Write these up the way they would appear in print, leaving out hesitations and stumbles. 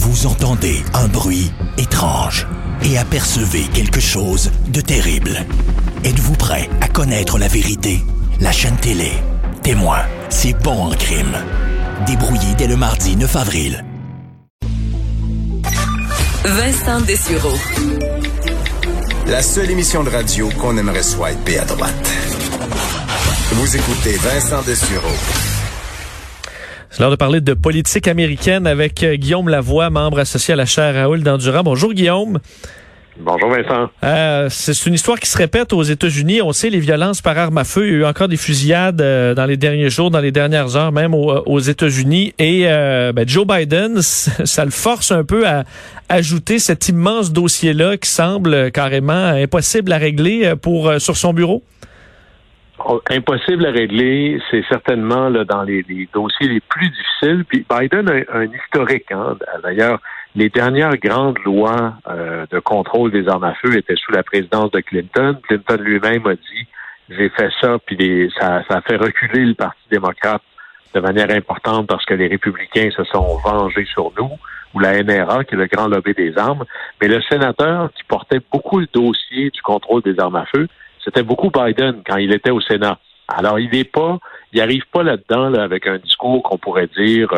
Vous entendez un bruit étrange et apercevez quelque chose de terrible. Êtes-vous prêt à connaître la vérité? La chaîne télé Témoin, c'est bon en crime. Débrouillé dès le mardi 9 avril. Vincent Dessureau. La seule émission de radio qu'on aimerait swiper à droite. Vous écoutez Vincent Dessureau. C'est l'heure de parler de politique américaine avec Guillaume Lavoie, membre associé à la chaire Raoul Dandurand. Bonjour Guillaume. Bonjour Vincent. C'est une histoire qui se répète aux États-Unis. On sait les violences par arme à feu. Il y a eu encore des fusillades dans les derniers jours, dans les dernières heures, même aux États-Unis. Et Joe Biden, ça le force un peu à ajouter cet immense dossier-là qui semble carrément impossible à régler sur son bureau. Impossible à régler, c'est certainement là, dans les dossiers les plus difficiles. Puis Biden a un historique. D'ailleurs, les dernières grandes lois de contrôle des armes à feu étaient sous la présidence de Clinton. Clinton lui-même a dit « j'ai fait ça », puis ça a fait reculer le Parti démocrate de manière importante parce que les républicains se sont vengés sur nous, ou la NRA, qui est le grand lobby des armes. Mais le sénateur qui portait beaucoup le dossier du contrôle des armes à feu, c'était beaucoup Biden quand il était au Sénat. Alors, il arrive pas là-dedans là, avec un discours qu'on pourrait dire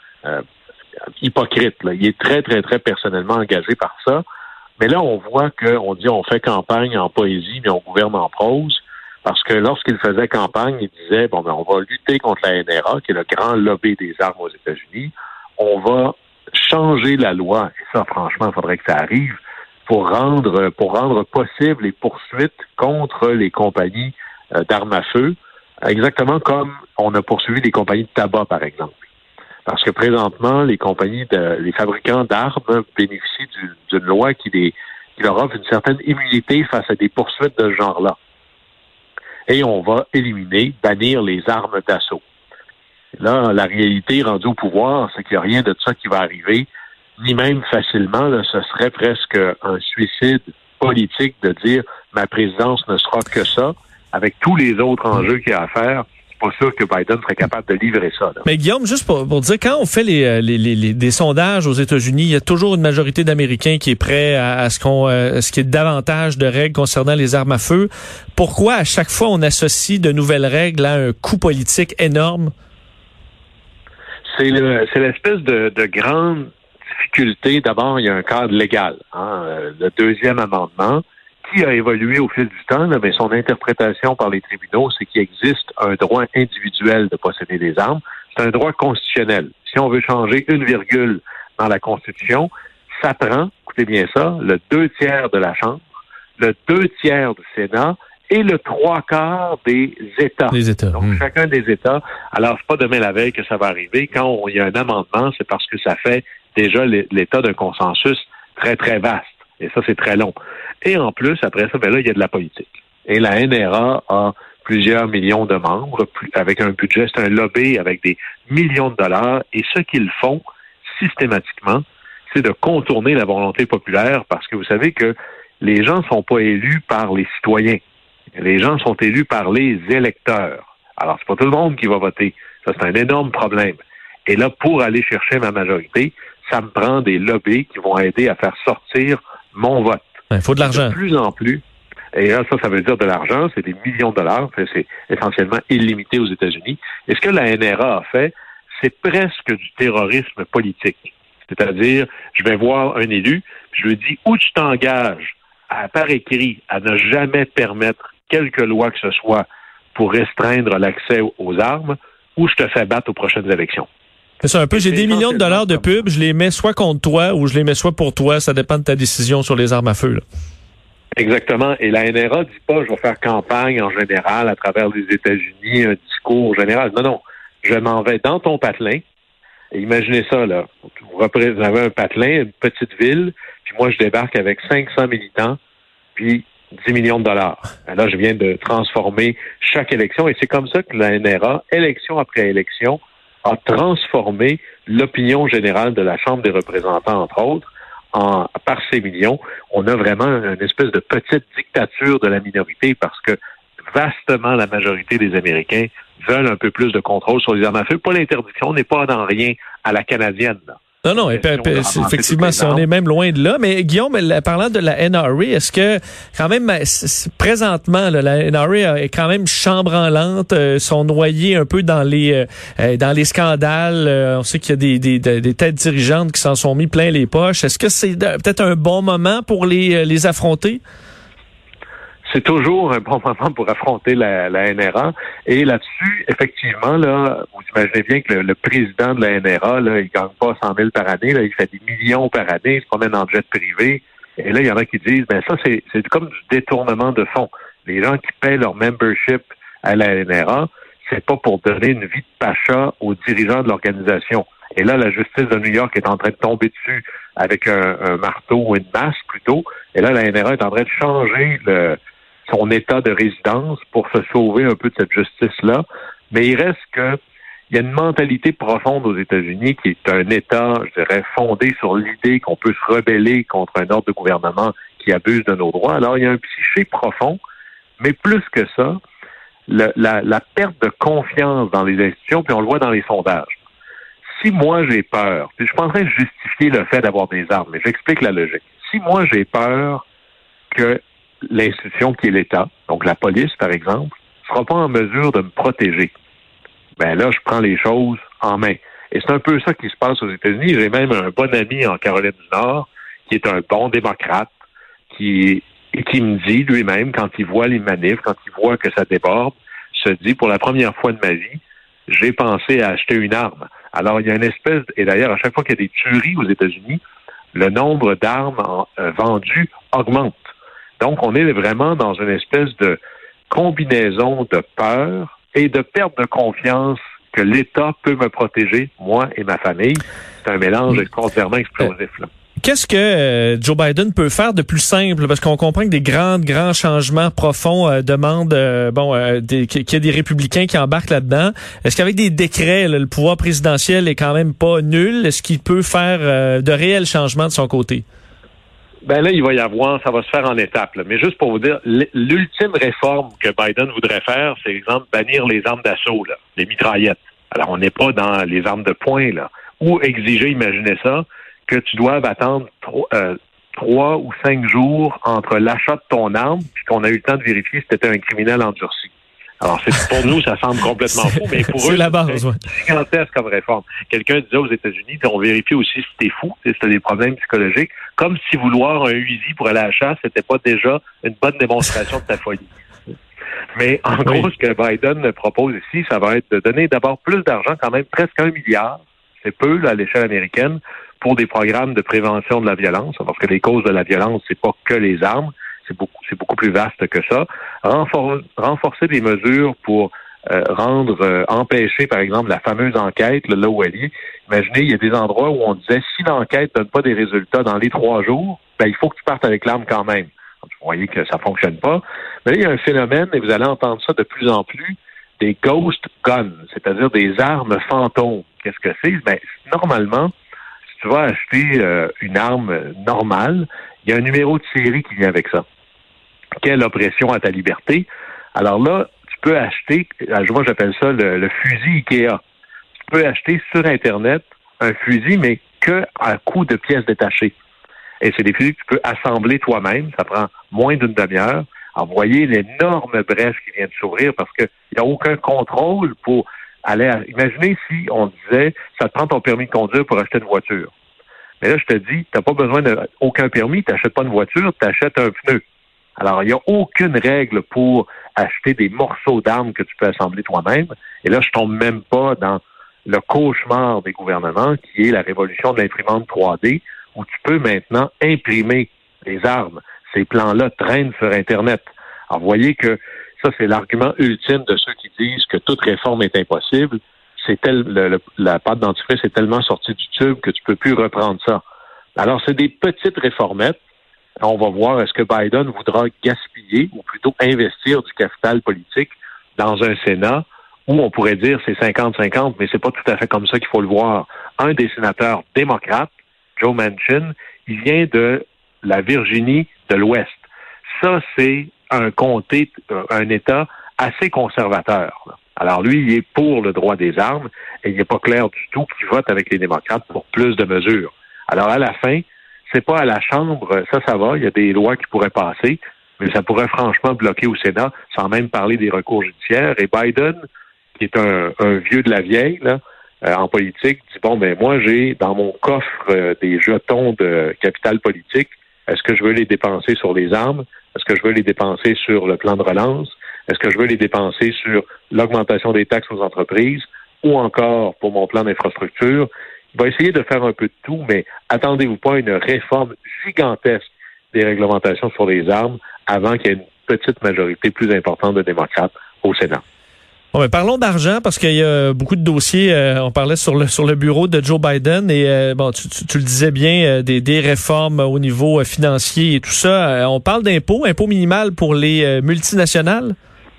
hypocrite. Là. Il est très, très, très personnellement engagé par ça. Mais là, on voit qu'on dit on fait campagne en poésie, mais on gouverne en prose. Parce que lorsqu'il faisait campagne, il disait on va lutter contre la NRA, qui est le grand lobby des armes aux États-Unis. On va changer la loi. Et ça, franchement, il faudrait que ça arrive. Pour rendre possible les poursuites contre les compagnies d'armes à feu, exactement comme on a poursuivi les compagnies de tabac, par exemple. Parce que présentement, les fabricants d'armes bénéficient d'une loi qui leur offre une certaine immunité face à des poursuites de ce genre-là. Et on va bannir les armes d'assaut. Là, la réalité rendue au pouvoir, c'est qu'il n'y a rien de ça qui va arriver, ni même facilement, là, ce serait presque un suicide politique de dire ma présidence ne sera que ça, avec tous les autres enjeux qu'il y a à faire. C'est pas sûr que Biden serait capable de livrer ça. Là. Mais Guillaume, juste pour dire, quand on fait des sondages aux États-Unis, il y a toujours une majorité d'Américains qui est prêt à ce qu'il y ait davantage de règles concernant les armes à feu. Pourquoi à chaque fois on associe de nouvelles règles à un coût politique énorme? C'est l'espèce de grande difficulté. D'abord, il y a un cadre légal. Le deuxième amendement, qui a évolué au fil du temps, là, mais son interprétation par les tribunaux, c'est qu'il existe un droit individuel de posséder des armes. C'est un droit constitutionnel. Si on veut changer une virgule dans la Constitution, ça prend, écoutez bien ça, le 2/3 de la Chambre, le 2/3 du Sénat et le 3/4 des États. Les États. Donc, chacun des États. Alors, c'est pas demain la veille que ça va arriver. Quand il y a un amendement, c'est parce que ça fait déjà l'état d'un consensus très, très vaste. Et ça, c'est très long. Et en plus, après ça, là, il y a de la politique. Et la NRA a plusieurs millions de membres, avec un budget, c'est un lobby avec des millions de dollars. Et ce qu'ils font systématiquement, c'est de contourner la volonté populaire parce que vous savez que les gens ne sont pas élus par les citoyens. Les gens sont élus par les électeurs. Alors, c'est pas tout le monde qui va voter. Ça, c'est un énorme problème. Et là, pour aller chercher ma majorité, ça me prend des lobbies qui vont aider à faire sortir mon vote. Il faut de l'argent. De plus en plus. Et là, ça veut dire de l'argent. C'est des millions de dollars. C'est essentiellement illimité aux États-Unis. Et ce que la NRA a fait, c'est presque du terrorisme politique. C'est-à-dire, je vais voir un élu, puis je lui dis, où tu t'engages par écrit à ne jamais permettre quelque loi que ce soit pour restreindre l'accès aux armes, ou je te fais battre aux prochaines élections. C'est ça, un peu, j'ai des millions de dollars de pub, je les mets soit contre toi ou je les mets soit pour toi, ça dépend de ta décision sur les armes à feu. Là. Exactement, et la NRA dit pas je vais faire campagne en général à travers les États-Unis, un discours général. Non, je m'en vais dans ton patelin, et imaginez ça, là, vous avez un patelin, une petite ville, puis moi je débarque avec 500 militants, puis 10 millions de dollars. Là, je viens de transformer chaque élection, et c'est comme ça que la NRA, élection après élection, a transformé l'opinion générale de la Chambre des représentants, entre autres, par ces millions. On a vraiment une espèce de petite dictature de la minorité parce que vastement la majorité des Américains veulent un peu plus de contrôle sur les armes à feu. Pas l'interdiction, on n'est pas dans rien à la canadienne. Là. Non, effectivement, si on est même loin de là. Mais Guillaume, parlant de la NRA, est-ce que quand même, présentement, là, la NRA est quand même chambranlante, sont noyés un peu dans les scandales. On sait qu'il y a des têtes dirigeantes qui s'en sont mis plein les poches. Est-ce que c'est peut-être un bon moment pour les affronter? C'est toujours un bon moment pour affronter la NRA. Et là-dessus, effectivement, là, vous imaginez bien que le président de la NRA, là, il gagne pas 100 000 par année, là, il fait des millions par année, il se promène en jet privé. Et là, il y en a qui disent, ben ça, c'est comme du détournement de fonds. Les gens qui paient leur membership à la NRA, c'est pas pour donner une vie de pacha aux dirigeants de l'organisation. Et là, la justice de New York est en train de tomber dessus avec un marteau ou une masse plutôt. Et là, la NRA est en train de changer son état de résidence pour se sauver un peu de cette justice-là. Mais il reste que il y a une mentalité profonde aux États-Unis qui est un État, je dirais, fondé sur l'idée qu'on peut se rebeller contre un ordre de gouvernement qui abuse de nos droits. Alors, il y a un psyché profond, mais plus que ça, la perte de confiance dans les institutions, puis on le voit dans les sondages. Si moi j'ai peur, puis je suis pas en train de justifier le fait d'avoir des armes, mais j'explique la logique. Si moi j'ai peur que l'institution qui est l'État, donc la police, par exemple, ne sera pas en mesure de me protéger, ben là, je prends les choses en main. Et c'est un peu ça qui se passe aux États-Unis. J'ai même un bon ami en Caroline du Nord, qui est un bon démocrate, qui me dit lui-même, quand il voit les manifs, quand il voit que ça déborde, se dit, pour la première fois de ma vie, j'ai pensé à acheter une arme. Alors, il y a une espèce, et d'ailleurs, à chaque fois qu'il y a des tueries aux États-Unis, le nombre d'armes vendues augmente. Donc, on est vraiment dans une espèce de combinaison de peur et de perte de confiance que l'État peut me protéger, moi et ma famille. C'est un mélange extraordinairement explosif, là. Qu'est-ce que Joe Biden peut faire de plus simple? Parce qu'on comprend que des grands changements profonds demandent qu'il y ait des républicains qui embarquent là-dedans. Est-ce qu'avec des décrets, là, le pouvoir présidentiel est quand même pas nul? Est-ce qu'il peut faire de réels changements de son côté? Ben là, il va y avoir, ça va se faire en étapes. Là. Mais juste pour vous dire, l'ultime réforme que Biden voudrait faire, c'est, exemple, bannir les armes d'assaut, là, les mitraillettes. Alors, on n'est pas dans les armes de poing, là. Ou exiger, imaginez ça, que tu doives attendre 3 ou 5 jours entre l'achat de ton arme puis qu'on a eu le temps de vérifier si tu étais un criminel endurci. Alors, pour nous, ça semble complètement fou, mais pour eux, c'est la base, c'est gigantesque comme réforme. Quelqu'un disait aux États-Unis, on vérifie aussi si t'es fou, si t'as des problèmes psychologiques, comme si vouloir un Uzi pour aller à la chasse, c'était pas déjà une bonne démonstration de ta folie. Mais en gros, ce que Biden propose ici, ça va être de donner d'abord plus d'argent, quand même presque 1 milliard, c'est peu là, à l'échelle américaine, pour des programmes de prévention de la violence, parce que les causes de la violence, c'est pas que les armes, c'est beaucoup plus vaste que ça. Renforcer des mesures pour empêcher, par exemple, la fameuse enquête, là où elle est. Imaginez, il y a des endroits où on disait, si l'enquête donne pas des résultats dans les 3 jours, ben il faut que tu partes avec l'arme quand même. Donc, vous voyez que ça fonctionne pas. Mais là, il y a un phénomène, et vous allez entendre ça de plus en plus, des ghost guns, c'est-à-dire des armes fantômes. Qu'est-ce que c'est? Ben, normalement, si tu vas acheter une arme normale, il y a un numéro de série qui vient avec ça. Quelle oppression à ta liberté? Alors là, tu peux acheter, moi j'appelle ça le fusil Ikea. Tu peux acheter sur Internet un fusil, mais que à coût de pièces détachées. Et c'est des fusils que tu peux assembler toi-même. Ça prend moins d'une demi-heure. Alors, vous voyez l'énorme brèche qui vient de s'ouvrir parce qu'il n'y a aucun contrôle pour aller Imaginez si on disait, ça te prend ton permis de conduire pour acheter une voiture. Mais là, je te dis, tu n'as pas besoin d'aucun permis, tu n'achètes pas une voiture, tu achètes un pneu. Alors, il n'y a aucune règle pour acheter des morceaux d'armes que tu peux assembler toi-même. Et là, je tombe même pas dans le cauchemar des gouvernements, qui est la révolution de l'imprimante 3D, où tu peux maintenant imprimer des armes. Ces plans-là traînent sur Internet. Alors, vous voyez que ça, c'est l'argument ultime de ceux qui disent que toute réforme est impossible. La pâte dentifrice est tellement sortie du tube que tu peux plus reprendre ça. Alors, c'est des petites réformettes. On va voir, est-ce que Biden voudra gaspiller ou plutôt investir du capital politique dans un Sénat où on pourrait dire c'est 50-50, mais c'est pas tout à fait comme ça qu'il faut le voir. Un des sénateurs démocrates, Joe Manchin, il vient de la Virginie de l'Ouest. Ça, c'est un comté, un État assez conservateur. Là. Alors lui, il est pour le droit des armes et il n'est pas clair du tout qu'il vote avec les démocrates pour plus de mesures. Alors à la fin, c'est pas à la Chambre, ça va, il y a des lois qui pourraient passer, mais ça pourrait franchement bloquer au Sénat, sans même parler des recours judiciaires. Et Biden, qui est un vieux de la vieille, là, en politique, dit, bon, ben moi, j'ai dans mon coffre des jetons de capital politique. Est-ce que je veux les dépenser sur les armes? Est-ce que je veux les dépenser sur le plan de relance? Est-ce que je veux les dépenser sur l'augmentation des taxes aux entreprises ou encore pour mon plan d'infrastructure? Il va essayer de faire un peu de tout, mais attendez-vous pas à une réforme gigantesque des réglementations sur les armes avant qu'il y ait une petite majorité plus importante de démocrates au Sénat. Bon, ben parlons d'argent parce qu'il y a beaucoup de dossiers. On parlait sur le bureau de Joe Biden et bon, tu le disais bien, des réformes au niveau financier et tout ça. On parle impôt minimal pour les multinationales.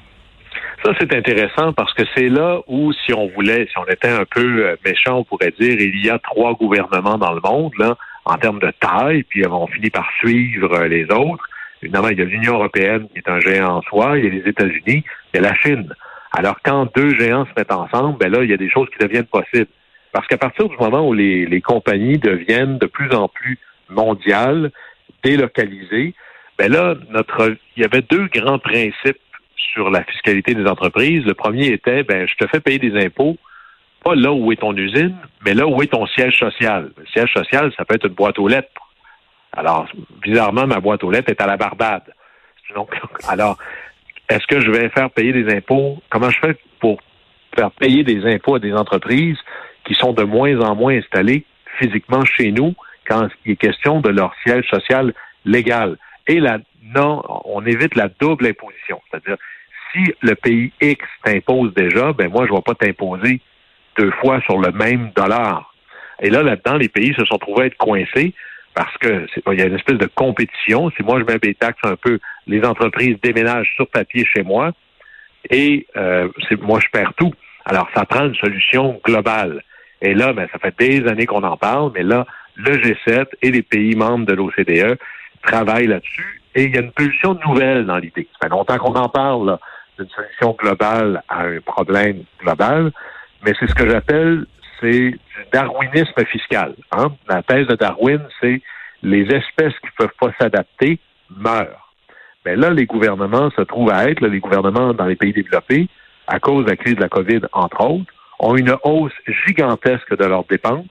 Ça, c'est intéressant parce que c'est là où, si on était un peu méchant, on pourrait dire, il y a 3 gouvernements dans le monde, là, en termes de taille, puis on finit par suivre les autres. Évidemment, il y a l'Union européenne qui est un géant en soi, il y a les États-Unis, il y a la Chine. Alors, quand 2 géants se mettent ensemble, ben là, il y a des choses qui deviennent possibles. Parce qu'à partir du moment où les compagnies deviennent de plus en plus mondiales, délocalisées, ben là, il y avait 2 grands principes sur la fiscalité des entreprises. Le premier était, ben, je te fais payer des impôts, pas là où est ton usine, mais là où est ton siège social. Le siège social, ça peut être une boîte aux lettres. Alors, bizarrement, ma boîte aux lettres est à la Barbade. Donc, alors, est-ce que je vais faire payer des impôts? Comment je fais pour faire payer des impôts à des entreprises qui sont de moins en moins installées physiquement chez nous quand il est question de leur siège social légal? Et non, on évite la double imposition. C'est-à-dire, si le pays X t'impose déjà, ben moi, je ne vais pas t'imposer 2 fois sur le même dollar. Et là-dedans, les pays se sont trouvés à être coincés parce que il y a une espèce de compétition. Si moi, je mets des taxes un peu, les entreprises déménagent sur papier chez moi et moi, je perds tout. Alors, ça prend une solution globale. Et là, ben, ça fait des années qu'on en parle, mais là, le G7 et les pays membres de l'OCDE travaillent là-dessus. Et il y a une pulsion nouvelle dans l'idée. Ça fait longtemps qu'on en parle, là, d'une solution globale à un problème global, mais c'est ce que j'appelle, c'est du darwinisme fiscal. Hein? La thèse de Darwin, c'est les espèces qui ne peuvent pas s'adapter meurent. Mais là, les gouvernements se trouvent à être, les gouvernements dans les pays développés, à cause de la crise de la COVID, entre autres, ont une hausse gigantesque de leurs dépenses,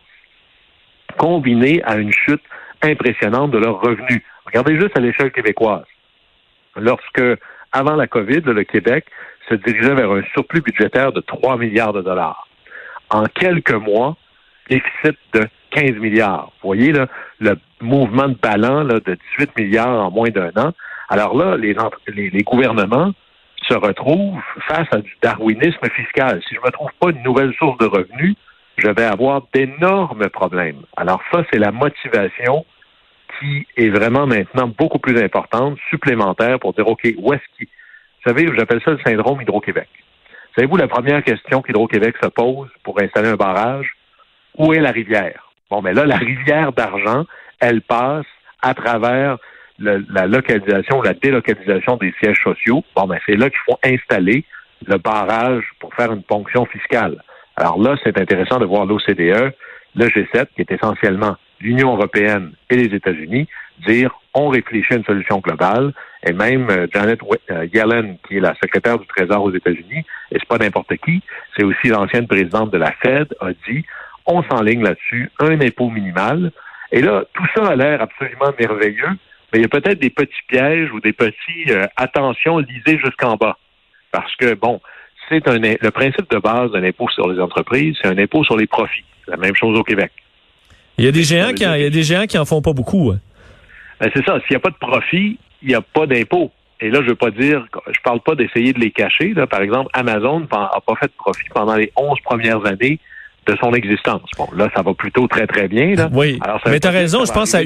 combinée à une chute impressionnante de leurs revenus. Regardez juste à l'échelle québécoise. Lorsque, avant la COVID, le Québec se dirigeait vers un surplus budgétaire de 3 milliards de dollars. En quelques mois, déficit de 15 milliards. Vous voyez, là, le mouvement de ballon là, de 18 milliards en moins d'1 an. Alors là, les gouvernements se retrouvent face à du darwinisme fiscal. Si je ne me trouve pas une nouvelle source de revenus, je vais avoir d'énormes problèmes. Alors ça, c'est la motivation qui est vraiment maintenant beaucoup plus importante, supplémentaire, pour dire, OK, où est-ce qu'il... Vous savez, j'appelle ça le syndrome Hydro-Québec. Savez-vous la première question qu'Hydro-Québec se pose pour installer un barrage? Où est la rivière? Bon, mais là, la rivière d'argent, elle passe à travers la localisation ou la délocalisation des sièges sociaux. Bon, ben c'est là qu'il faut installer le barrage pour faire une ponction fiscale. Alors là, c'est intéressant de voir l'OCDE, le G7, qui est essentiellement l'Union européenne et les États-Unis, dire on réfléchit à une solution globale. Et même Janet Yellen, qui est la secrétaire du Trésor aux États-Unis, et c'est pas n'importe qui, c'est aussi l'ancienne présidente de la Fed, a dit on s'enligne là-dessus, un impôt minimal. Et là, tout ça a l'air absolument merveilleux, mais il y a peut-être des petits pièges ou des petits attention, lisez jusqu'en bas. Parce que, bon, le principe de base d'un impôt sur les entreprises, c'est un impôt sur les profits. C'est la même chose au Québec. Il y a des géants qui en font pas beaucoup. Hein. Ben, c'est ça. S'il n'y a pas de profit, il n'y a pas d'impôt. Et là, je parle pas d'essayer de les cacher. Là. Par exemple, Amazon n'a pas fait de profit pendant les 11 premières années de son existence. Bon, là, ça va plutôt très, très bien. Là. Oui, alors, mais tu as raison. Je pense à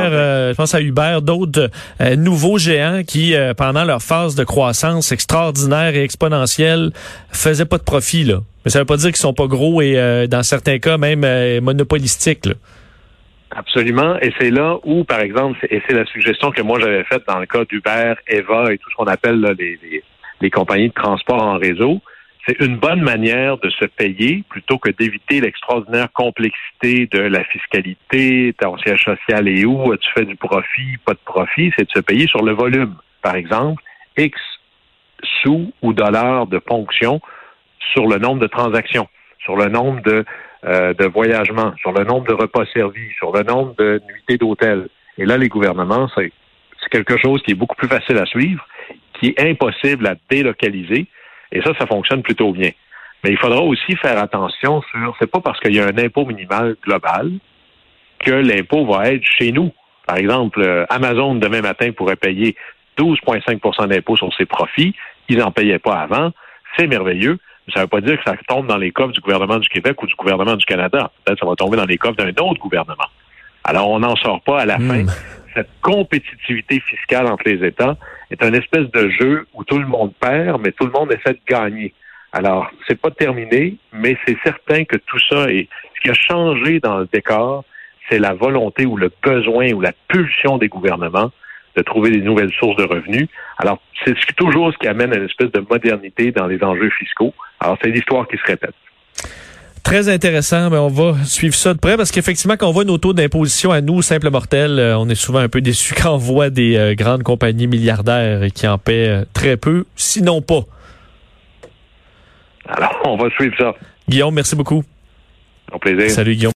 Uber, d'autres nouveaux géants qui, pendant leur phase de croissance extraordinaire et exponentielle, faisaient pas de profit. Là. Mais ça veut pas dire qu'ils sont pas gros et, dans certains cas, même monopolistiques. Là. Absolument. Et c'est là où, par exemple, c'est la suggestion que moi j'avais faite dans le cas d'Uber, Eva et tout ce qu'on appelle là, les compagnies de transport en réseau, c'est une bonne manière de se payer plutôt que d'éviter l'extraordinaire complexité de la fiscalité, ton siège social est où, tu fais du profit, pas de profit, c'est de se payer sur le volume. Par exemple, X sous ou dollars de ponction sur le nombre de transactions, sur le nombre de voyagements, sur le nombre de repas servis, sur le nombre de nuitées d'hôtel. Et là, les gouvernements, c'est quelque chose qui est beaucoup plus facile à suivre, qui est impossible à délocaliser. Et ça fonctionne plutôt bien. Mais il faudra aussi faire attention c'est pas parce qu'il y a un impôt minimal global que l'impôt va être chez nous. Par exemple, Amazon, demain matin, pourrait payer 12,5 d'impôt sur ses profits. Ils n'en payaient pas avant. C'est merveilleux. Mais ça ne veut pas dire que ça tombe dans les coffres du gouvernement du Québec ou du gouvernement du Canada. Peut-être que ça va tomber dans les coffres d'un autre gouvernement. Alors, on n'en sort pas à la fin. Cette compétitivité fiscale entre les États est une espèce de jeu où tout le monde perd, mais tout le monde essaie de gagner. Alors, c'est pas terminé, mais c'est certain que tout ça ce qui a changé dans le décor, c'est la volonté ou le besoin ou la pulsion des gouvernements de trouver des nouvelles sources de revenus. Alors, c'est toujours ce qui amène à une espèce de modernité dans les enjeux fiscaux. Alors, c'est l'histoire qui se répète. Très intéressant, mais on va suivre ça de près parce qu'effectivement, quand on voit nos taux d'imposition à nous, simples mortels, on est souvent un peu déçus quand on voit des grandes compagnies milliardaires qui en paient très peu, sinon pas. Alors, on va suivre ça. Guillaume, merci beaucoup. Au plaisir. Salut Guillaume.